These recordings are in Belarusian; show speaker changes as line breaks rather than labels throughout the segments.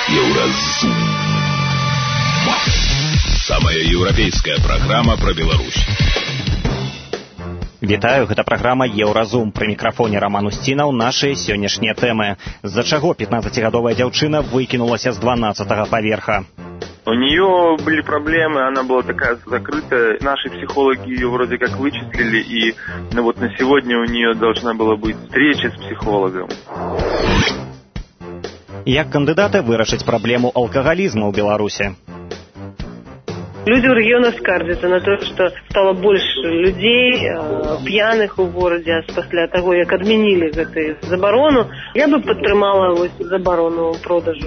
Еўразум. Самая еўрапейская праграма пра Беларусь.
Вітаю, гэта праграма «Еўразум». Пры мікрафоне Роман Устінаў нашыя сённяшнія тэмы. З-за чаго 15-гадовая дзяўчына выкінулася з 12-го паверха?
У нее были проблемы, она была такая закрытая. Наши психологи ее вроде как вычислили, и на сегодня у нее должна была быть встреча с психологом.
Як кандыдаты вырашыць праблему алкагалізму ў Беларуси?
Люди в регионах скардзяцца на то, что стало больше людей пьяных у городе после того, как отменили эту заборону. Я бы падтрымала заборону продажу.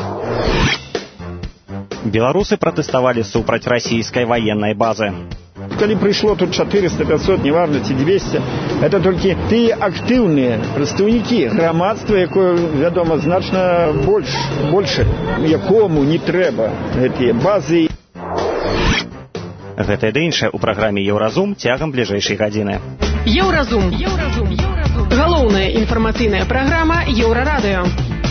Беларусы протестовали супраць российской военной базы.
Коли пришло тут 400, 500, неважно, ці 200, это только те активные представники громадства, якое, вядома, значно больше, якому не трэба эти базы.
Гэта і іншае ў праграме «Еўразум» цягам бліжэйшай гадзіны.
«Еўразум». Галоўная інфармацыйная праграма «Еўрарадыё».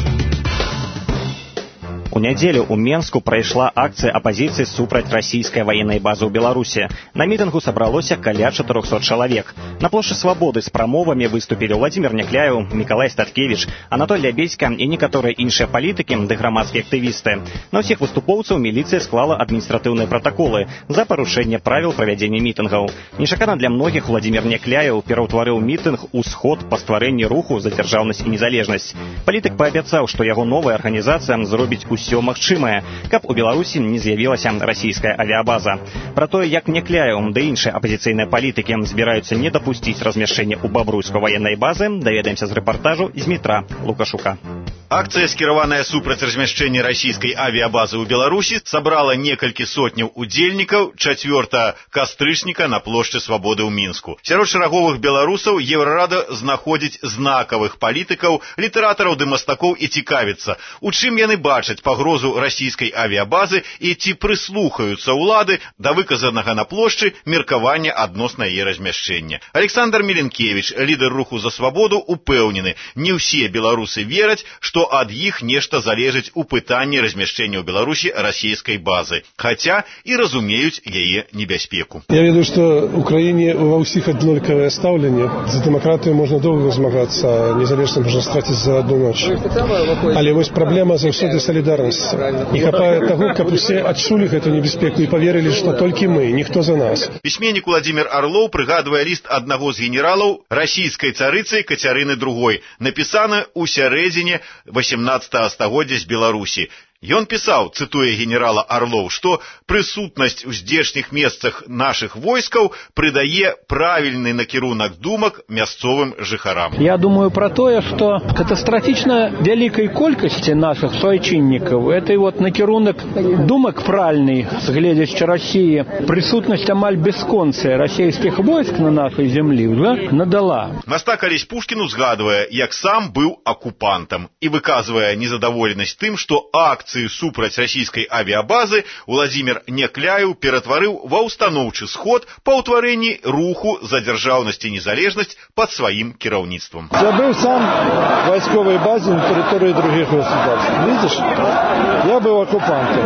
У нядзелю ў Менску прайшла акцыя апазіцыі супраць расійскай ваеннай базы ў Беларусі. На мітынгу сабралося каля 400 чалавек. На плошчы Свабоды з прамовамі выступілі Владзімір Някляеў, Мікалай Статкевіч, Анатоль Лябедзька і некаторыя іншыя палітыкі ды грамадскія актывісты. На ўсіх выступоўцаў міліцыя склала адміністратыўныя пратаколы за парушэнне правіл правядзення мітынгаў. Нечакана для многіх Владзімір Някляеў пераўтварыў мітынг у сход па стварэнні руху за дзяржаўнасць і незалежнасць. Палітык паабяцаў, што яго новая арганізацыя зробіць усё магчымае, каб у Беларусі не з'явілася расійская авіабаза. Пра тое, як Някляеў ды іншыя апазіцыйныя палітыкі збіраюцца не дапусціць размяшчэння ў Бабруйскай ваеннай базы, даведаемся з рэпартажу з Дмітра Лукашука.
Акцыя, скіраваная супраць размяшчэння расійскай авіабазы ў Беларусі, сабрала некалькі сотняў удзельнікаў 4 кастрычніка на плошчы Свабоды ў Мінску. Сярод шараговых беларусаў Еўрарада знаходзіць знакавых палітыкаў, літаратараў ды мастакоў і цікавіцца, у чым яны бачаць пагрозу расійскай авіабазы і ці прыслухаюцца ўлады да выказанага на плошчы меркавання адносна яе размяшчэння. Александр Меленкевич, лідар руху за свабоду, упэўнены, не ўсе беларусы вераць, што ад іх нешта залежыць у пытанні размяшчэння ў Беларусі расійскай базы, хаця і разумеюць яе небяспеку.
Я ведаю, што Украіне ва ўсіх аднолькавае стаўленне. За дэмакратыю можна доўга змагацца, незалежна можна страціць за одну ноч. Але вось праблема заўсёды салідарнасці. Не хапае таго, каб усе адчулі гэту небяспеку і паверылі, што толькі мы, ніхто за нас.
Пісьменнік Владзімір Арлоў прыгадвае ліст аднаго з генералаў расійскай царыцы Кацярыны II, напісаны ў сярэдзіне 18 стагоддзя з Беларусі. Ён пісаў, цытуе генерала Арлоў, што прысутнасць у здзешніх месцах нашых войскаў прыдае правільны накірунак думак мясцовым жыхарам.
Я думаю про тое, што катастрафічна вялікай колькасці нашых суайчыннікаў этой накірунак думак правільны, згледзячы Расіі, прысутнасць амаль бясконцая расійскіх войск на нашай зямлі ўжо надала.
Мастак Алесь Пушкін узгадвае, як сам быў акупантам і выказвае незадаволенасць тым, што акцыю супраць расійскай авіабазы Владзімір Някляеў ператварыў ва ўстаноўчы сход па ўтварэнні руху за дзяржаўнасць і незалежнасць пад сваім кіраўніцтвам.
Я был сам в войсковой базе на территории других государств. Видишь? Я был оккупантом.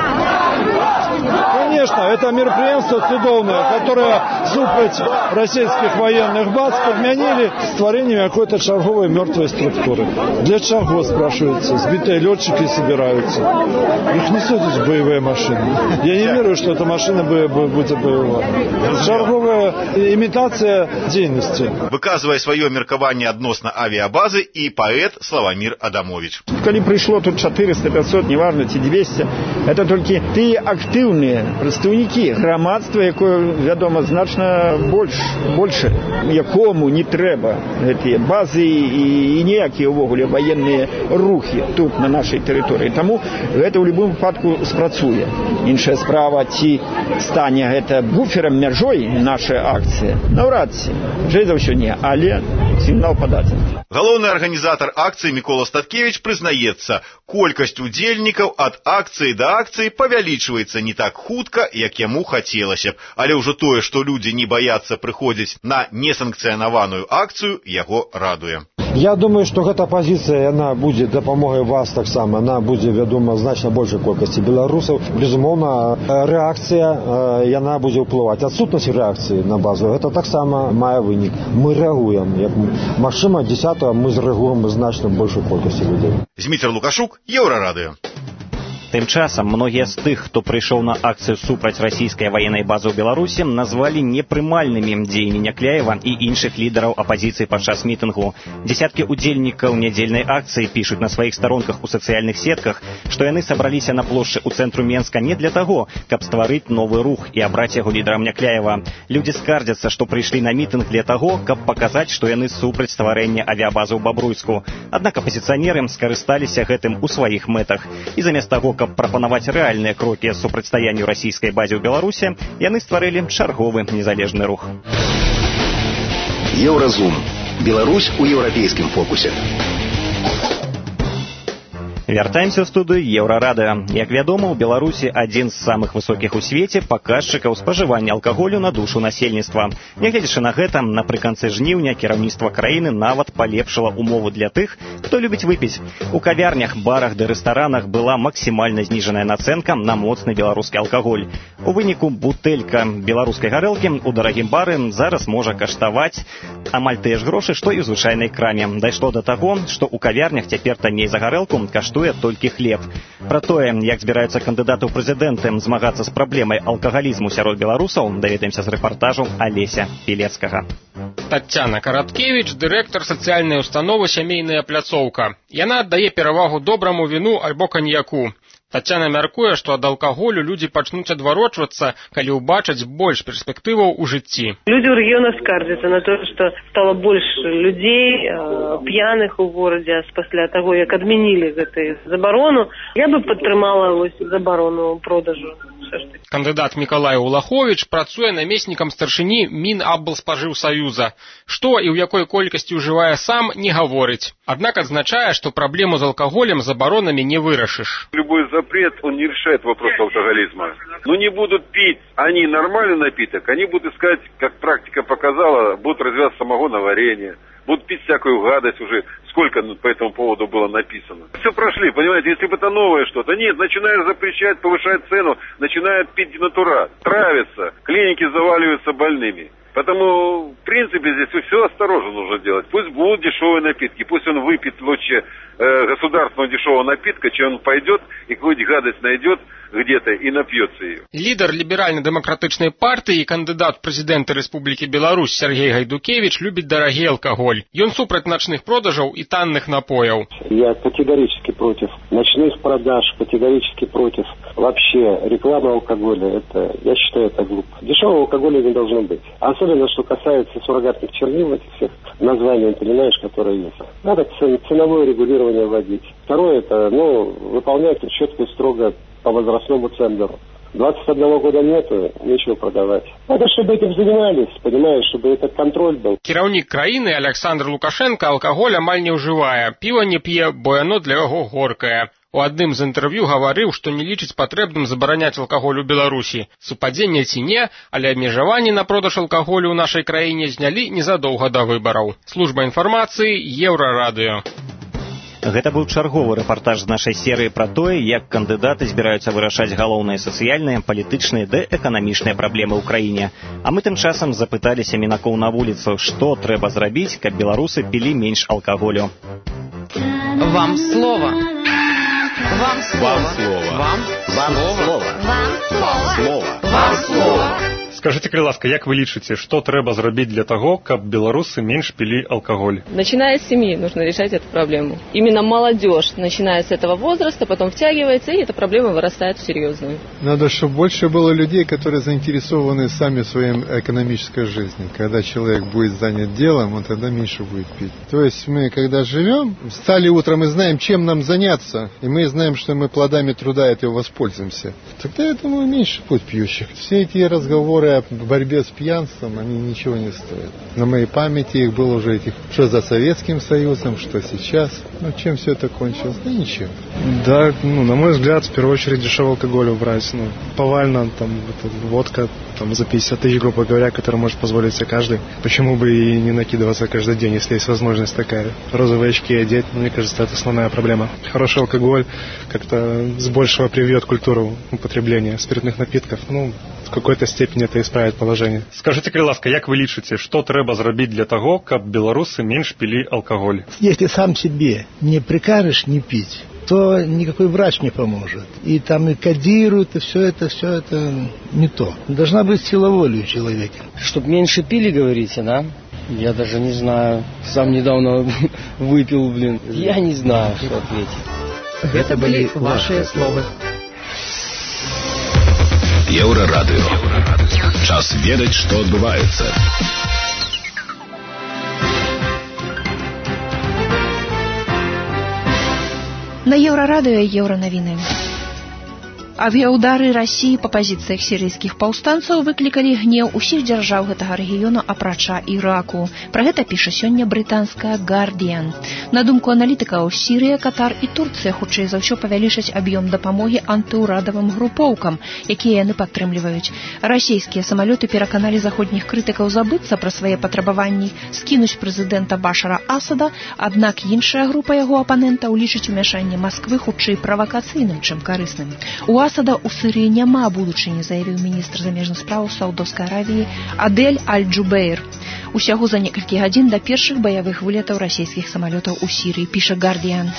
Конечно, это мероприятие цудовное, которое супраць российских военных баз подменили створением какой-то черговой мертвой структуры. Для чего, спрашивается? Сбитые летчики собираются. Их несут в боевые машины. Я не верю, что эта машина будет боевая. Черговая имитация деятельности.
Выказывая свое меркаванне адносна авиабазы и поэт Славомир Адамович.
Коли пришло тут 400, 500, неважно, ці 200, это только те активные представники громадства, якое, вядома, значно больше, якому не трэба эти базы и ніякія ўвогуле военные рухи тут на нашей территории. Тому это в любом выпадку спрацуе. Іншая справа, ці стане гэта буфером мяжой наша акція. Наўрад ці. Жэй за ўсё не, але сігнал пададзены.
Галоўны арганізатар акцыі Мікола Статкевіч прызнаецца, колькасць удзельнікаў ад акцыі да акцыі павялічваецца не так хутка, як яму хацелася б, але ўжо тое, што людзі не баяцца прыходзіць на несанкцыянаваную акцыю, яго радуе.
Я думаю, што гэта пазіцыя, яна будзе дапамогай вас таксама, она будзе, вядома, значна большай колькасці беларусаў. Безумоўна, рэакцыя, яна будзе ўплываць. Адсутнасць рэакцыі на базу, гэта таксама мае вынік. Мы рэагуем. Як магчыма, 10-го мы зрэагуем значна большай колькасці людзей.
Зміцер Лукашук, Еўрарадыё.
Тым часам многія з тых, хто прыйшоў на акцыю супраць расійскай ваеннай базы ў Беларусі, назвалі непрымальнымі дзеянні Някляева і іншых лідараў апазіцыі падчас мітынгу. Дзесяткі удзельнікаў нядзельнай акцыі пішуць на сваіх старонках у сацыяльных сетках, што яны сабраліся на плошчы ў цэнтру Менска не для таго, каб стварыць новы рух і абраць яго лідарам Някляева. Людзі скардзяцца, што прыйшлі на мітынг для таго, каб паказаць, што яны супраць стварэння авіябазы ў Бабруйску. Аднак апазіцыянеры скарысталіся гэтым у сваіх мэтах. І замест таго, каб прапанаваць рэальныя крокі супрацьстаянню расійскай базе ў Беларусі, яны стварылі чарговы незалежны рух.
Еўразум. Беларусь у еўрапейскім фокусе.
Вяртаемся ў студыю Еўрарадыё. Як вядома, у Беларусі адзін з самых высокіх у свеце паказчыкаў спажывання алкаголю на душу насельніцтва. Нягледзячы на гэта, напрыканцы жніўня кіраўніцтва краіны нават палепшыла умовы для тых, хто любіць выпіць. У кавярнях, барах ды рэстаранах была максімальна зніжаная нацэнка на моцны беларускі алкаголь. У выніку бутэлька беларускай гарэлкі у дарагім бары зараз можа каштаваць амаль тыя ж грошы, што і ў звычайнай краме. Дайшло да таго, што ў кавярнях цяпер танней за гарэлку каштуе толькі хлеб. Пра тое, як збіраюцца кандыдаты ў прэзідэнты змагацца з праблемай алкагалізму сярод беларусаў, даведаемся з рэпартажу Алеся Пілецкага.
Таццяна Караткевіч, дырэктар сацыяльнай установы «Сямейная пляцоўка». Яна аддае перавагу добраму віну альбо каньяку. Таццяна мяркуе, што ад алкаголю людзі пачнуць адварочвацца, калі ўбачаць больш перспектываў у жыцці.
Людзі ў рэгіёнах скардзяцца на тое, што стала больш людзей, п'яных у горадзе пасля таго, як адмянілі гэтую забарону. Я бы падтрымала забарону продажу.
Кандыдат Мікалай Улаховіч працуе намеснікам старшыні Мінаблспажыўсаюза. Што і ў якой колькасці ўжывае сам, не гаворыць. Аднак адзначае, што праблему з алкаголем забаронамі не вырашыш.
Любой запрет, он не решает вопрос алкоголизма. Но не будут пить они нормальный напиток, они будут искать, как практика показала, будут развиваться самогоноварение, будут пить всякую гадость уже. Сколько по этому поводу было написано. Все прошли, понимаете, если бы это новое что-то. Нет, начинают запрещать, повышать цену, начинают пить денатурат. Травятся, клиники заваливаются больными. Поэтому, в принципе, здесь все осторожно нужно делать. Пусть будут дешевые напитки, пусть он выпьет лучше государственного дешевого напитка, чем он пойдет и какую-нибудь гадость найдет где-то и напьется ее.
Лідар ліберальна-дэмакратычнай партыі і кандыдат прэзідэнта Рэспублікі Беларусь Сергей Гайдукевич любіць дарагі алкаголь. Ён супраць начных продажаў и танных напоев.
Я категорически против ночных продаж, категорически против вообще рекламы алкоголя. Я считаю, это глупо. Дешевого алкоголя не должно быть. Особенно, что касается суррогатных чернил, этих всех названий, понимаешь, которые есть. Надо ценовое регулирование вводить. Второе, это, выполнять четко и строго по возрастному цензору. 21 года нету, нечего продавать. Надо, чтобы этим занимались, понимаешь, чтобы этот контроль был.
Кіраўнік краіны Александр Лукашенко алкаголь амаль не ўжывае, піва не п'е, бо яно для яго горкае. У адным з інтэрв'ю гаварыў, што не лічыць патрэбным забараняць алкаголь у Беларусі. Супадзенне ці не, але абмежаванні на продаж алкаголю ў нашай краіне знялі незадоўга да выбараў. Служба інфармацыі Еўрарадыё.
Гэта быў чарговы рэпартаж з нашай серыі пра тое, як кандыдаты збіраюцца вырашаць галоўныя сацыяльныя, палітычныя ды эканамічныя праблемы ў краіне. А мы тым часам запыталіся мінакоў на вуліцу, што трэба зрабіць, каб беларусы пілі менш алкаголю.
Вам слово. Вам слово. Вам слово. Вам слово. Вам слово.
Скажите, калі ласка, як вы лічыце, што трэба зрабіць для того, каб белорусы меньше пили алкоголь?
Начиная с семьи нужно решать эту проблему. Именно молодежь, начиная с этого возраста, потом втягивается, и эта проблема вырастает в серьезную.
Надо, чтобы больше было людей, которые заинтересованы сами в своей экономической жизни. Когда человек будет занят делом, он тогда меньше будет пить. То есть мы, когда живем, встали утром и знаем, чем нам заняться, и мы знаем, что мы плодами труда этого воспользуемся. Тогда, я думаю, меньше будет пьющих. Все эти разговоры разговоры о борьбе с пьянством, они ничего не стоят. На моей памяти их было уже этих, что за Советским Союзом, что сейчас. Ну, чем все это кончилось? Да ничем.
Да, на мой взгляд, в первую очередь дешевый алкоголь убрать. Повально, водка за 50 тысяч, грубо говоря, которую может позволить себе каждый. Почему бы и не накидываться каждый день, если есть возможность такая. Розовые очки одеть, мне кажется, это основная проблема. Хороший алкоголь как-то с большего привьет культуру употребления спиртных напитков. В какой-то степени это исправит положение.
Скажите, калі ласка, як вы лічыце, што трэба зрабіць для того, каб беларусы меньше пили алкоголь?
Если сам себе не прикажешь не пить, то никакой врач не поможет. И там и кодируют, и все это не то. Должна быть сила воли у человека.
Чтоб меньше пили, говорите, да? Я даже не знаю. Сам недавно выпил, Я не знаю, что ответить.
Это были ваши слова.
Еўрарадыё. Час ведаць, што адбываецца.
На Еўрарадыё еўранавіны. Авіаудары России по позициях сирийских паўстанцаў выклікалі гнеў усіх дзяржаў гэтага рэгіёну апрача Іраку. Пра гэта піша сёння брытанская «Гардиан». На думку аналітыкаў, Сірыя, Катар і Турцыя хутчэй за ўсё павялічаць аб'ём дапамогі антыўрадавым групоўкам, якія яны падтрымліваюць. Расійскія самалёты пераканалі заходніх крытыкаў забыцца пра свае патрабаванні, скінуць прэзідэнта Башара Асада, аднак іншая група яго апанентаў лічыць умяшанне Масквы хутчэй правакацыйным, чым карысным. У Асада у Сирии няма будучыні, заявіў міністр замежных спраў Саудовской Аравии Адель Аль-Джубейр. Усяго за некалькі гадзін да першых баявых вылетаў расійскіх самалётаў у Сірыі, піша «Гардиан».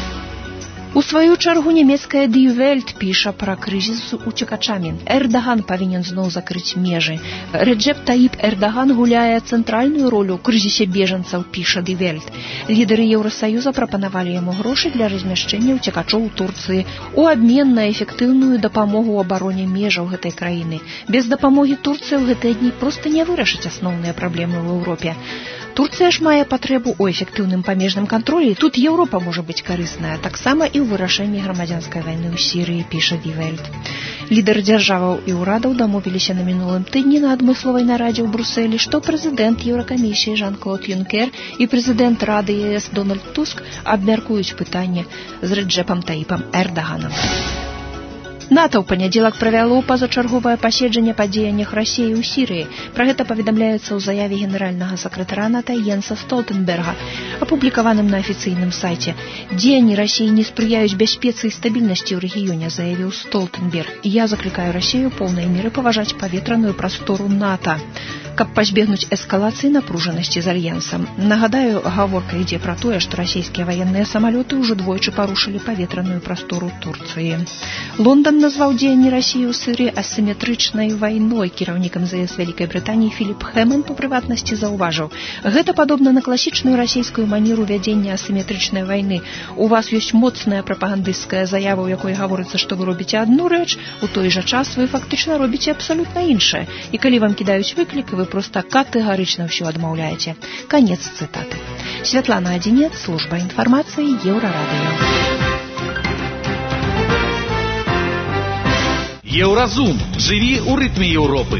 У сваю чаргу нямецкая Die Welt піша пра крызіс з уцекачамі. Эрдаган павінен зноў закрыць межы. Реджеп Таіп Эрдаган гуляе цэнтральную ролю ў крызісе бежанцаў, піша Die Welt. Лідары Еўрасаюза прапанавалі яму грошы для размяшчэння уцекачоў у Турцыі у абмен на эфектыўную дапамогу ў абароне межаў гэтай краіны. Без дапамогі Турцыі ў гэтыя дні проста не вырашыць асноўныя праблемы ў Еўропе. Турцыя ж мае патрэбу ў эфектыўным памежным кантролі. Тут Еўропа можа быць карысная, таксама і ў вырашэнні грамадзянскай вайны ў Сірыі, піша Die Welt. Лідары дзяржаваў і ўрадаў дамовіліся на мінулым тыдні на адмысловай нарадзе ў Брусэлі, што прэзідэнт Еўракамісіі Жан-Клод Юнкер і прэзідэнт Рады ЕС Дональд Туск абмяркуюць пытанне з Реджепам Таіпам Эрдаганам. НАТО ў панядзелак правяло пазачарговае паседжанне па дзеяннях Расіі ў Сірыі. Пра гэта паведамляецца ў заяве генеральнага сакратара НАТО Йенса Столтенберга, апублікаваным на афіцыйным сайце. Дзеянні Расіі не спрыяюць бяспецы і стабільнасці ў рэгіёне, заявіў Столтенберг. Я заклікаю Расію поўнай меры паважаць паветраную прастору НАТО, каб пазбегнуць эскалацыі напружанасці з альянсам. Нагадаю, гаворка ідзе пра тое, што расійскія ваенныя самалёты ўжо двойчы парушылі паветраную прастору Турцыі. Лондан назваў дзеянні Расіі ў Сірыі асіметрычнай вайной. Кіраўнік МЗС Вялікай Брытаніі Філіп Хэммонд у прыватнасці заўважыў: гэта падобна на класічную расійскую манеру вядзення асіметрычнай вайны. У вас ёсць моцная прапагандысцкая заява, у якой гаворыцца, што вы робіце адну рэч, у той жа час вы фактычна робіце абсалютна іншае. І калі вам кідаюць выклік, вы проста катэгарычна ўсё адмаўляеце. Канец цытаты. Святлана Адзінец, служба інфармацыі, Еўрарадыё.
Еўразум. Жыві ў рытме Еўропы.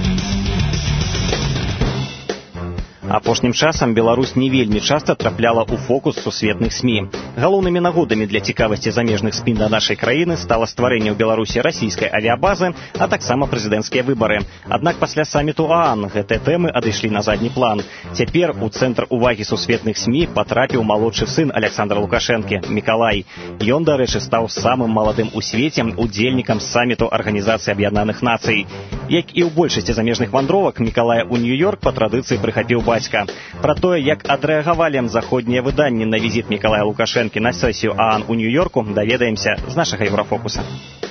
Апошнім часам Беларусь не вельмі часта трапляла ў фокус сусветных СМІ. Галоўнымі нагодамі для цікавасці замежных СМІ да нашай краіны стала стварэнне ў Беларусі расійскай авіябазы, а таксама прэзідэнцкія выбары. Аднак пасля саміту ААН гэтыя тэмы адышлі на задні план. Цяпер у цэнтр увагі сусветных СМІ патрапіў малодшы сын Александра Лукашэнкі, Мікалай. Ён, дарэчы, стаў самым маладым у свеце удзельнікам саміту Арганізацыі Аб'яднаных Нацый. Як і ў большасці замежных вандровак, Мікалая ў Нью-Йорк па традыцыі прыхапіў бацька. Пра тое, як адрэагавалі заходнія выданні на візіт Мікалая Лукашэнкі на сесію ААН у Нью-Йорку, даведаемся з нашага Еўрафокуса.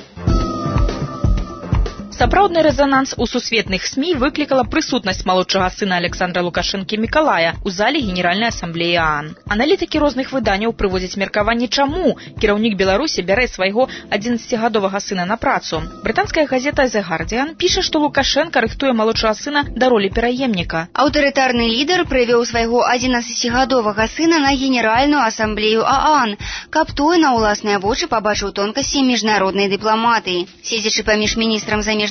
Сапраўдны рэзананс у сусветных СМІ выклікала прысутнасць малодшага сына Александра Лукашэнкі Мікалая ў зале Генеральнай асамблеі ААН. Аналітыкі розных выданняў прыводзяць меркаванне, чаму кіраўнік Беларусі бярэ свайго 11гадовага сына на працу. Брытанская газета The Guardian піша, што Лукашэнка рыхтуе малодшага сына да ролі пераемніка.
Аўтарытарны лідар прывёў свайго 11гадовага сына на Генеральную асамблею ААН, каб той на ўласныя вочы пабачыў тонкасці міжнароднай дыпламатыі. Седзячы паміж міністрам замежных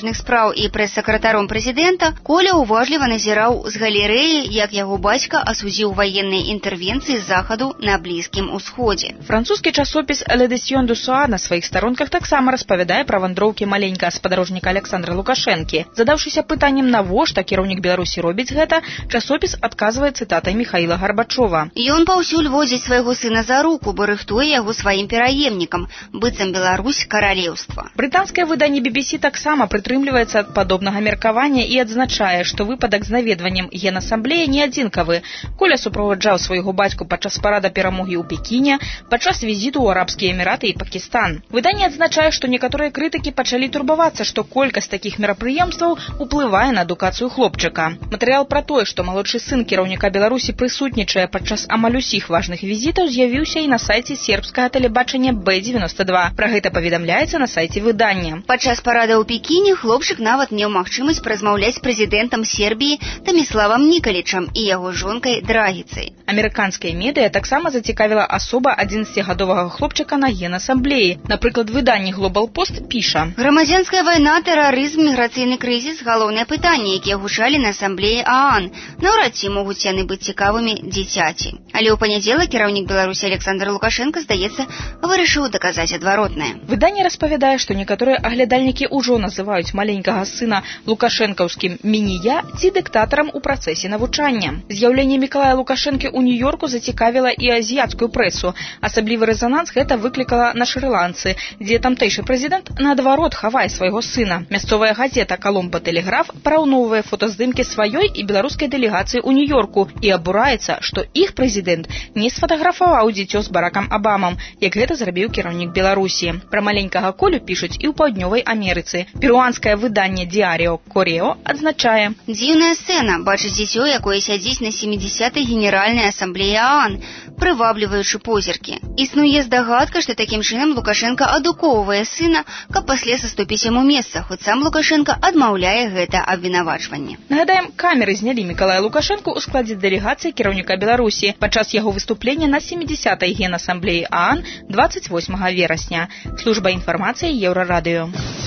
знешніх спраў і прэс-сакратаром прэзідэнта, Коля уважліва назіраў з галерэі, як яго бацька асудзіў ваенныя інтэрвенцыі з захаду на Блізкім Усходзе.
Французскі часопіс «L'Édition du Soir» на сваіх старонках таксама распавядае пра вандроўкі маленькага спадарожніка Александра Лукашэнкі. Задаўшыся пытаннем, навошта кіраўнік Беларусі робіць гэта, часопіс адказвае цытатай Міхаіла Гарбачова.
Ён паўсюль водзіць свайго сына за руку, бо рыхтуе яго сваім пераемнікам, быццам Беларусь каралеўства.
Брытанскае выданне BBC таксама прытрымліваецца ад падобнага меркавання і адзначае, што выпадак з наведваннем генасамблеі не адзінкавы. Коля суправаджаў свайго бацьку падчас парада перамогі ў Пекіне, падчас візіту ў Арабскія Эміраты і Пакістан. Выданне адзначае, што некаторыя крытыкі пачалі турбавацца, што колькасць такіх мерапрыемстваў уплывае на адукацыю хлопчыка. Матэрыял пра тое, што малодшы сын кіраўніка Беларусі прысутнічае падчас амаль усіх важных візітаў, з'явіўся і на сайце сербскага тэлебачання Б92. Пра гэта паведамляецца на сайце выдання.
Падчас парада ў Пекіне хлопчык нават меў магчымасць празмаўляць з прэзідэнтам Сербіі Таміславам Нікалічам і яго жонкай Драгіцай.
Амерыканская медыя таксама зацікавіла асоба 11-гадовага хлопчыка на генасамблеі. Напрыклад, выданне Global Post піша:
«Грамадзянская вайна, тэрарызм, міграцыйны крызіс – галоўныя пытанні, якія гучалі на асамблеі ААН. Наўрад ці могуць яны быць цікавымі дзіцяці. Але ў панядзелак кіраўнік Беларусі Александр Лукашенко, здаецца, вырашыў даказаць адваротнае.
Выданне распавядае, што некаторыя аглядальнікі ўжо называюць маленькага сына лукашэнкаўскім міні-я ці дыктатарам у працэсе навучання. З'яўленне Мікалая Лукашэнкі ў Нью-Йорку зацікавіла і азіяцкую прэсу. Асаблівы рэзананс гэта выклікала на Шры-Ланцы, дзе тамтэйшы прэзідэнт наадварот хавае свайго сына. Мясцовая газета «Коломбо Тэлеграф» параўноўвае фотаздымкі сваёй і беларускай дэлегацыі ў Нью-Йорку і абураецца, што іх прэзідэнт не сфатаграфаваў дзіцё з Баракам Абамам, як гэта зрабіў кіраўнік Беларусі. Пра маленькага Колю пішуць і ў Паўднёвай Амерыцы. Перуанскае выданне «Диарио Корео» адзначае:
«Дзіўная сцэна – бачыць дзіцё, якое сядзіць на 70-й генеральнай асамблеі ААН, прывабліваючы позіркі. Існуе здагадка, што такім чынам Лукашенко адукоўвае сына, каб пасля саступіць яму месца, хоць сам Лукашенко адмаўляе гэта абвінавачванне».
Нагадаем, камеры знялі Мікалая Лукашэнку ў складзе дэлегацыі кіраўніка Беларусі падчас яго выступлення на 70-й генасамблеі ААН 28 верасня. Служба інфармацыі Еўрарадыё.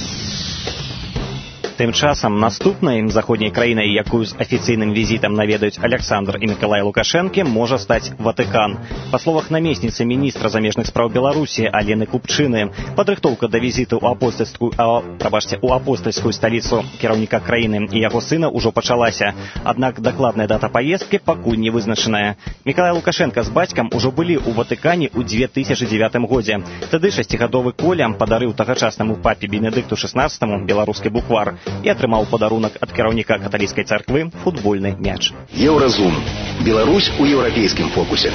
Тым часам наступнай заходняй краінай, якую з афіцыйным візітам наведаюць Александр і Мікалай Лукашэнкі, можа стаць Ватыкан. Па словах намесніцы міністра замежных спраў Беларусі Алены Купчыны, падрыхтоўка да візіту ў апостальскую сталіцу кіраўніка краіны і яго сына ўжо пачалася. Аднак дакладная дата паездкі пакуль не вызначаная. Мікалай Лукашэнка з бацькам ужо былі ў Ватыкане ў 2009 годзе. Тады 6-гадовы Коля падарыў тагачаснаму папе Бенедыкту XVI беларускі буквар і атрымаў падарунак ад кіраўніка каталіцкай царквы футбольны мяч.
Еўразум. Беларусь у еўрапейскім фокусе.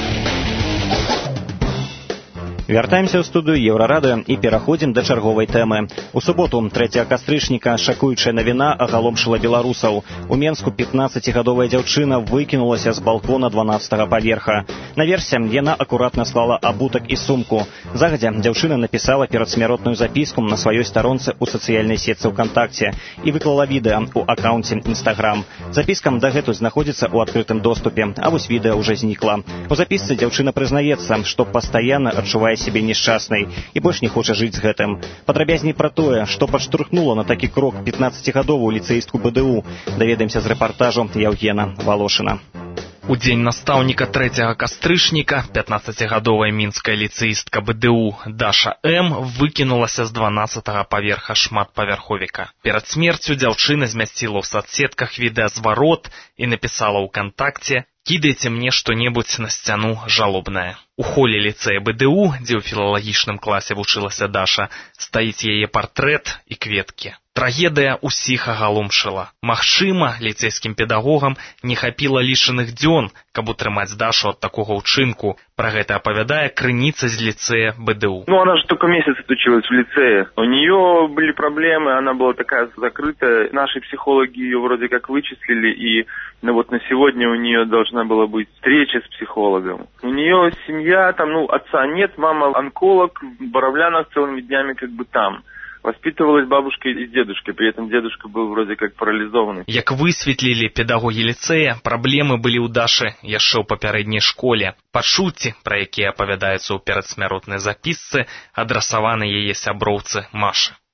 Вяртаемся ў студыю Еўрарадыё і пераходзім да чарговай тэмы. У суботу, 3 кастрычніка, шакуючая навіна агаломшыла беларусаў. У Менску 15-гадовая дзяўчына выкінулася з балкона 12-го паверха. Наверсе яна акуратна склала абутак і сумку. Загадзя дзяўчына напісала перадсмяротную запіску на сваёй старонцы ў сацыяльнай сетцы ВКонтакце і выклала відэа ў акаунце Instagram. Запіска дагэтуль знаходзіцца ў адкрытым доступе, а вось відэа ўжо знікла. У запісцы дзяўчына прызнаецца, што пастаянна адчувае сябе нешчаснай і больш не хоча жыць з гэтым. Падрабязней пра тое, што падштурхнула на такі крок 15-гадовую ліцэістку БДУ, даведаемся з рэпартажу Яўгена Волошина.
У дзень настаўніка 3 кастрычніка 15-гадовая мінская ліцэістка БДУ Даша М. выкінулася з 12-го паверха шматпавярховіка. Перад смерцю дзяўчына змясціла ў сацсетках відэазварот і напісала ў кантакце: «Кідайце мне што-небудзь на сцяну жалобнае». У холе ліцэя БДУ, дзе ў філалагічным класе вучылася Даша, стаіць яе партрэт і кветкі. Трагедыя ўсіх агаломшыла. Магчыма, ліцэйскім педагогам не хапіла лічаных дзён, каб утрымаць Дашу ад такога ўчынку. Пра гэта апавядае крыніца з ліцэя БДУ.
Она же только месяц отучилась в лицее. У нее были проблемы, она была такая закрытая. Наши психологи ее вроде как вычислили, и на сегодня у нее должна была быть встреча с психологом. У нее семья, отца нет, мама онколог, в Боровлянах целыми днями там. Воспитывалась бабушкой и дедушкой, при этом дедушка был вроде как парализованный.
Як высветлілі педагогі ліцэя, праблемы былі ў Дашы яшчэ ў папярэдняй школе. Пачуцці, пра якія апавядаюцца ў перадсмяротнай запісцы, адрасаваны яе сяброўцы Машы.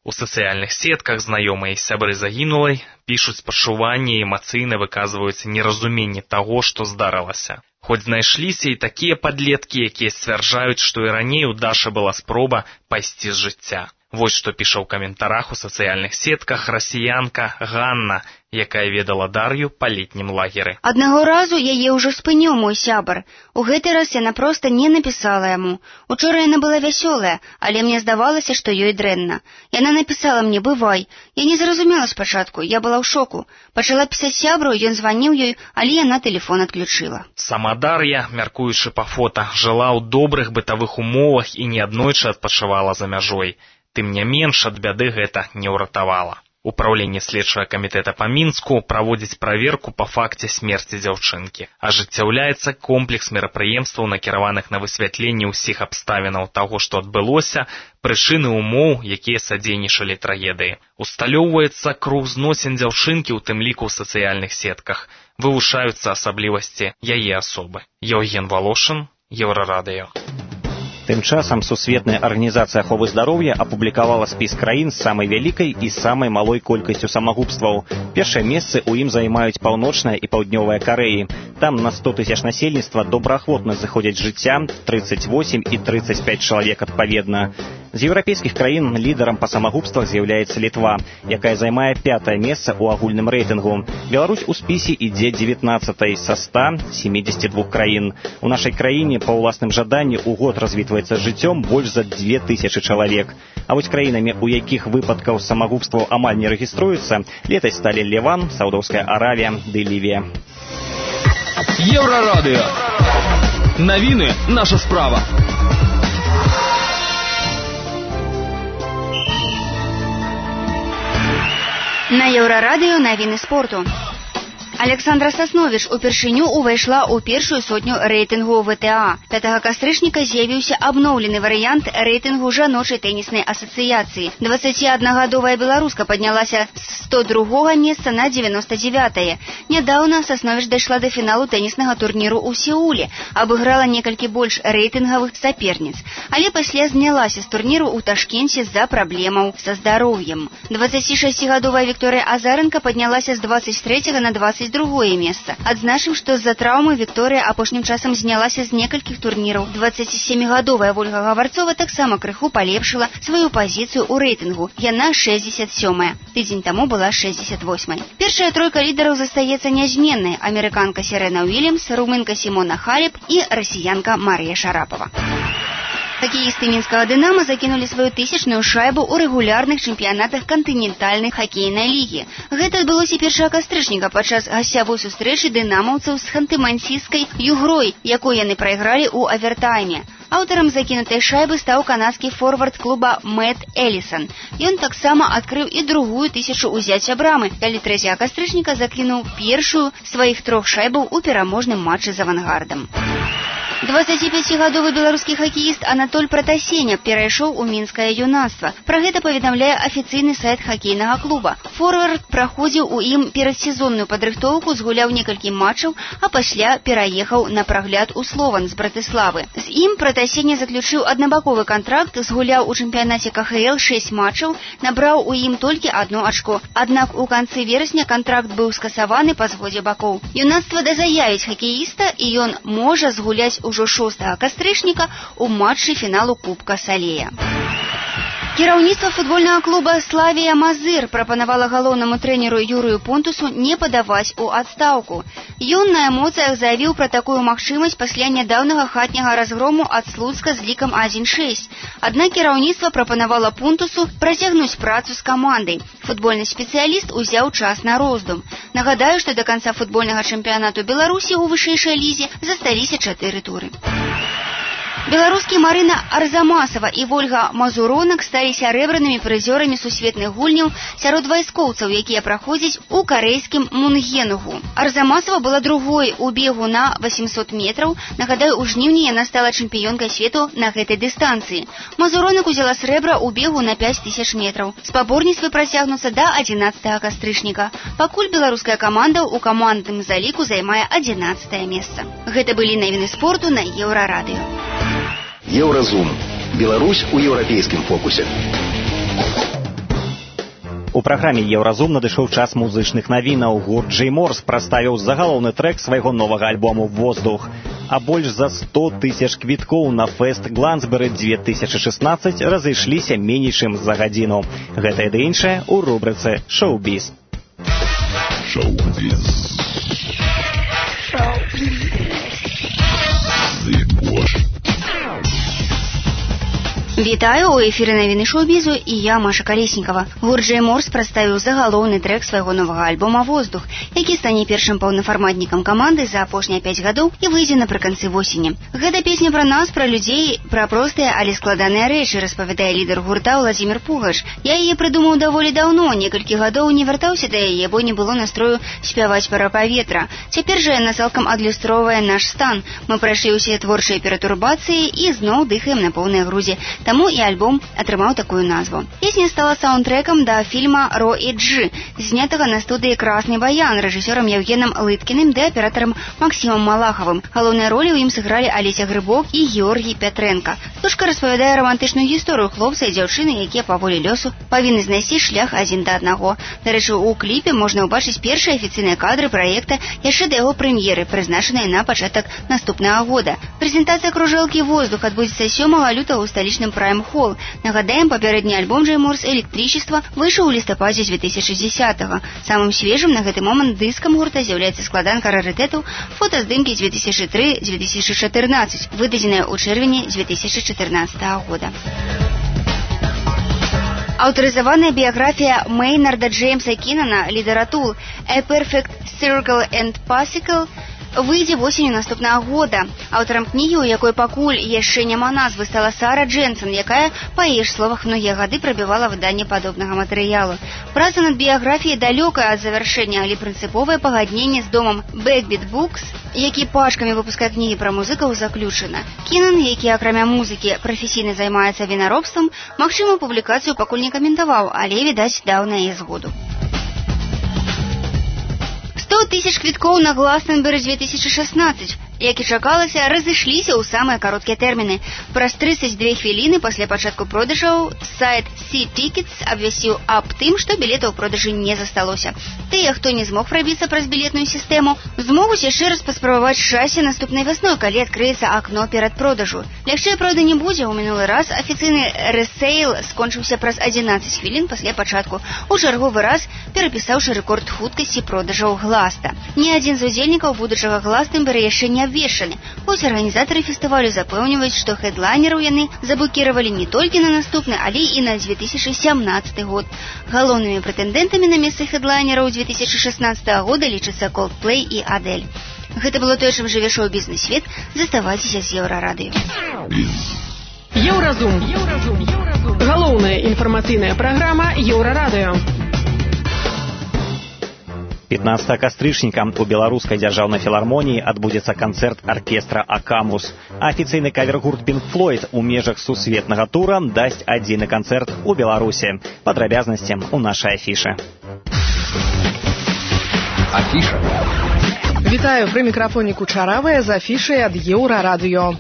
У сацыяльных сетках знаёмыя і сябры загінулай пішуць спачуванні і эмацыйна выказваюць неразуменне таго, што здарылася. Хоць знайшліся і такія падлеткі, якія сцвярджаюць, што і раней у Дашы была спроба пайсці з жыцця. Вось што піша ў каментарах у сацыяльных сетках расіянка Ганна, якая ведала Дар'ю па летнім лагеры.
Аднаго разу яе ўжо спыніў мой сябар. У гэты раз яна проста не напісала яму. Учора яна была вясёлая, але мне здавалася, што ёй дрэнна. Яна напісала мне: «Бывай». Я не зразумела спачатку, я была ў шоку. Пачала пісаць сябру, ён званіў ёй, але яна тэлефон адключыла.
Сама Дар'я, мяркуючы па фота, жыла ў добрых бытавых умовах і неаднойчы адпачывала за мяжой. Тым не менш, ад бяды гэта не ўратавала. Упраўленне следчага камітэта па Мінску праводзіць праверку па факце смерці дзяўчынкі. Ажыццяўляецца комплекс мерапрыемстваў, накіраваных на высвятленне ўсіх абставінаў таго, што адбылося, прычыны умоў, якія садзейнічалі трагедыі. Усталёўваецца круг зносін дзяўчынкі, у тым ліку ў сацыяльных сетках. Вывучаюцца асаблівасці яе асобы. Евген Волошин, Еўрарадыё.
Тым часам Сусветная арганізацыя аховы здароўя апублікавала спіс краін з самай вялікай і самай малой колькасцю самагубстваў. Першыя месцы ў ім займаюць Паўночная і Паўднёвая Карэі. Там на 100 тысяч насельніцтва добраахвотна заходзяць жыцця 38 і 35 чалавек адпаведна. З еўрапейскіх краін лідарам па самагубствах з'яўляецца Літва, якая займае 5-е месца ў агульным рэйтынгу. Беларусь у спісе ідзе 19-й са 172 краін. У нашай краіне па ўласным жаданні ў год развітваецца жыццём больш за 2000 чалавек. А вось краінамі, у якіх выпадкаў самагубстваў амаль не рэгіструецца, летась сталі Ліван, Саўдаўская Аравія ды Лівія.
Еўрарадыё. Навіны наша справа.
На Еўрарадыё навіны спорту. Александра Сасновіч упершыню ўвайшла ў першую сотню рэйтынгу ВТА. 5 кастрычніка з'явіўся абноўлены варыянт рэйтынгу жаночай тэніснай асацыяцыі. 21гадовая беларуска паднялася з 102 месца на 99-е. Нядаўна Сасновіч дайшла да фіналу тэніснага турніру ў Сеуле, абыграла некалькі больш рэйтынгавых саперніц, але пасля знялася з турніру ў Ташкенце з-за праблемаў са здароўем. 26гадовая Вікторыя Азаренка паднялася з 23 на 22 месца. Адзначым, што з-за траўмы Вікторыя апошнім часам знялася з некалькіх турніраў. 27гадовая Вольга Гаварцова таксама крыху палепшыла сваю пазіцыю ў рэйтынгу. Яна 67-я. Тыдзень таму была 68-й. Першая тройка лідараў застаецца нязменнай: амерыканка Серена Уильямс, румынка Сімона Халеп і расіянка Марія Шарапова. Хакеісты мінскага «Дынама» закінулі сваю 1000-ную шайбу ў рэгулярных чэмпіянатах кантынентальнай хакейнай лігі. Гэта адбылося 1 кастрычніка падчас гасцявой сустрэчы дынамаўцаў з ханты-мансійскай «Югрой», якой яны прайгралі ў авертайме. Аўтарам закінутай шайбы стаў канадскі форвард клуба Мэтт Элісон. Ён таксама адкрыў і другую 1000 узяцця брамы, калі 3 кастрычніка закінуў першую сваіх 3 шайбаў у пераможным матчы з «Авангардам». 25гадовы беларускі хакеіст Анатоль Пратасеня перайшоў у мінскае юнацтва. Пра гэта паведамляе афіцыйны сайт хакейнага клуба. Форвард праходзіў у ім перадсезонную падрыхтоўку, згуляў некалькі матчаў, а пасля пераехаў на прагляд у Слован з Братыславы. З ім Пратасеня заключыў аднабаковы кантракт, згуляў у чэмпіянаце КХЛ 6 матчаў, набраў у ім толькі 1 ачко. Аднак у канцы верасня кантракт быў скасаваны па згодзе бакоў. Юнацтва дазаявіць хакеіста, і ён можа згуляць ўжо 6 кастрычніка ў матчы фіналу Кубка Салея. Кіраўніцтва футбольнага клуба «Славія Мазыр» прапанавала галоўнаму трэнеру Юрыю Понтусу не падаваць у адстаўку. Ён на эмоцыях заявіў пра такую магчымасць пасля нядаўнага хатняга разгрому ад Слуцка з лікам 1-6. Аднак кіраўніцтва прапанавала Понтусу працягнуць працу з камандай. Футбольны спецыяліст узяў час на роздум. Нагадаю, што да канца футбольнага чэмпіянату Беларусі ў вышэйшай лізе засталіся 4 туры. Беларускі Марына Арзамасава і Вольга Мазуронак сталі сярэбранымі прызёрамі сусветных гульняў сярод вайскоўцаў, якія праходзяць у карэйскім Мунгенгу. Арзамасава была другой у бегу на 800 метраў. Нагадаю, у жніўні яна стала чэмпіёнкай свету на гэтай дыстанцыі. Мазуронак узяла срэбра ў бегу на 5000 метраў. Спаборніцтвы працягнуцца да 11 кастрычніка. Пакуль беларуская каманда ў камандным заліку займае 11-е месца. Гэта былі навіны спорту на Еўрарадыё.
Еўразум. Беларусь у еўрапейскім фокусе.
У праграме «Еўразум» надышоў час музычных навінаў. Гурт Джей Морс прадставіў загалоўны трэк свайго новага альбому «Воздух». А больш за 100 тысяч квіткоў на фэст Глансберы 2016 разышліся меней чым за гадзіну. Гэта і да іншае ў рубрыцы «Шоу-біз».
Шоу-біз.
Вітаю, у эфіры навіны шоу-бізу і я, Маша Калеснікава. Гурт Джей Морс прадставіў загалоўны трэк свайго новага альбома «Воздух», які стане першым паўнафарматнікам каманды за апошнія 5 гадоў і выйдзе напрыканцы восені. Гэта песня пра нас, пра людзей, пра простыя, але складаныя рэчы, распавядае лідар гурта Владзімір Пугач. Я яе прыдумаў даволі даўно, некалькі гадоў не вяртаўся да яе, бо не было настрою спяваць пра паветра. Цяпер жа яна цалкам адлюстроўвае наш стан. Мы прайшлі ўсе творчыя пературбацыі і зноў дыхаем на поўныя грудзі. Таму і альбом атрымаў такую назву. Песня стала саундтрэкам да фільма «Ро і Джи», знятага на студыі «Красны баян» рэжысёрам Евгенам Лыткіным ды аператарам Максімам Малахавым. Галоўныя ролі ў ім сыгралі Алеся Грыбок і Георгій Пятрэнка. Стужка распавядае рамантычную гісторыю хлопца і дзяўчыны, якія па волі лёсу павінны знайсці шлях адзін да аднаго. Дарэчы, у кліпе можна ўбачыць першыя афіцыйныя кадры праекта яшчэ да яго прэм'еры, прызначанай на пачатак наступнага года. Прэзентацыя кружэлкі «Воздух» адбудзецца 7 лютага ў сталічным Prime Hall. Нагадаем, папярэдні альбом Джей Морс «Электричество» выйшаў у лістападзе 2010-го. Самым свежым на гэты момант дыскам гурта з'яўляецца складанка рарытэтаў фотаздымкі 2003-2014, выдадзеная ў чэрвені 2014 года. Аўтарызаваная біяграфія Мейнарда Джеймса Кінана, лідара Tool, «A Perfect Circle and Particle» выйдзе восенню наступнага года. Аўтарам кнігі, у якой пакуль яшчэ няма назвы, стала Сара Джэнсон, якая, па яе ж словах, многія гады прабівала выданне падобнага матэрыялу. Праца над біяграфіяй далёкая ад завяршэння, але прынцыповае пагадненне з домам Backbeat Books, які пачкамі выпускае кнігі пра музыкаў, заключана. Кінан, які акрамя музыкі прафесійна займаецца вінаробствам, магчымую публікацыю пакуль не каментаваў, але, відаць, даў на яе згоду. 100 тысяч квіткоў на Гластенберы 2016, як і чакалася, разышліся ў самыя кароткія тэрміны. Праз 32 хвіліны пасля пачатку продажаў сайт C-Tickets абвясціў аб тым, што білетаў у продажы не засталося. Тыя, хто не змог прабіцца праз білетную сістэму, змогуць яшчэ раз паспрабаваць шчасце наступнай вясной, калі адкрыецца акно перадпродажу. Лягчэй, праўда, не будзе. У мінулы раз афіцыйны рэсейл скончыўся праз 11 хвілін пасля пачатку, у чарговы раз перапісаўшы рэкорд хуткасці продажаў Гласта. Ні адзін з удзельнікаў будучага Гластенбера яшчэ не абвешчаны. Хоць арганізатары фестывалю запэўніваюць, што хэдлайнераў яны заблокіравалі не толькі на наступны, але і на 2017 год. Галоўнымі прэтэндэнтамі на месцы хэдлайнераў 2016 года лічацца Coldplay і Адель. Гэта было тое, чым жыве шоу-бізнес-свет. Заставайцеся з Еўрарадыё.
Еўразум. Галоўная інфармацыйная праграма Еўрарадыё.
15 кастрычніка у беларускай дзяржаўнай філармоніі адбудзецца канцэрт аркестра «Акамус». Афіцыйны кавер-гурт Pink Floyd у межах сусветнага тура дасць адзіны канцэрт у Беларусі. Падрабязнасці у нашай афішы.
Афіша.
Вітаю, пры мікрафоне Кучаравая з афішай ад Еўрарадыё.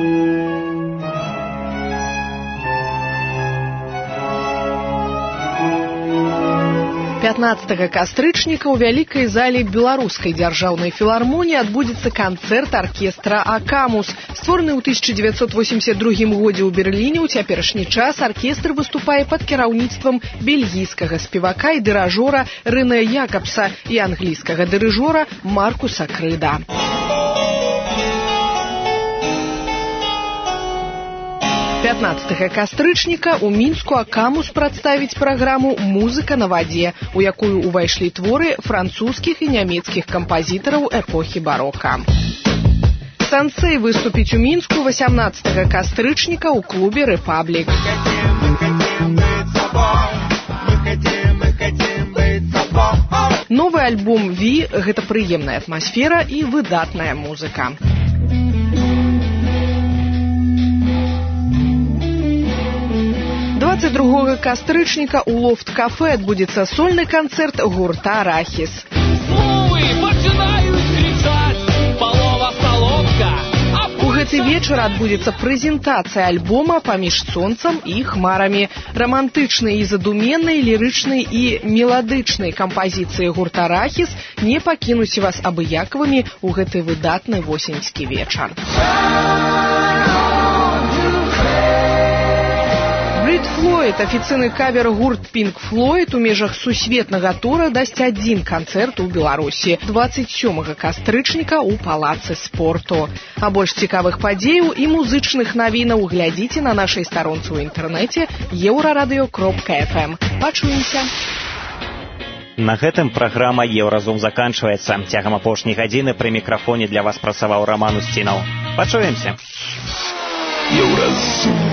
15 кастрычніка ў вялікай зале беларускай дзяржаўнай філармоніі адбудзецца канцэрт аркестра «Акамус». Створаны ў 1982 годзе ў Берліне, у цяперашні час аркестр выступае пад кіраўніцтвам бельгійскага спевака і дырыжора Рэне Якабса і англійскага дырыжора Маркуса Крыда. 15 кастрычніка ў Мінску «Акамус» прадставіць праграму «Музыка на вадзе», у якую ўвайшлі творы французскіх і нямецкіх кампазітараў эпохі барока. Сансэй выступіць у Мінску 18 кастрычніка ў клубе «Рэпаблік». Новы альбом «Ви» – гэта прыемная атмасфера і выдатная музыка. 22 кастрычніка ў лофт-кафе адбудзецца сольны канцэрт гурта «Арахіс». Словы пачынаюць кричаць, палова солодка. У гэты вечар адбудзецца прэзентацыя альбома «Паміж сонцам і хмарамі». Рамантычнай і задуменнай, лірычнай і меладычнай кампазіцыі гурта «Арахіс» не пакінуць вас абыякавымі ў гэты выдатны восеньскі вечар. Брит Флойд, афіцыйны кавер гурт Pink Floyd у межах сусветнага тура дасць адзін канцэрт у Беларусі 27 кастрычніка ў палацы спорту. А больш цікавых падзеяў і музычных навінаў глядзіце на нашай старонцы ў інтэрнэце euradio.fm. Пачуемся!
На гэтым праграма «Еўразум» заканчваецца. Цягам апошняй гадзіны пры мікрафоне для вас працаваў Раман Устінаў. Пачуемся!
Еўразум.